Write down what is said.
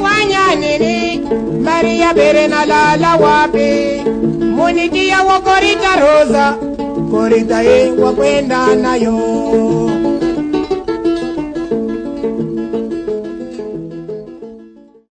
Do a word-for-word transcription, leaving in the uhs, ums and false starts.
nitafanya nini? Maria Berena lala wapi? Munitia wa korita rosa, korita ye wa kwenda nayo.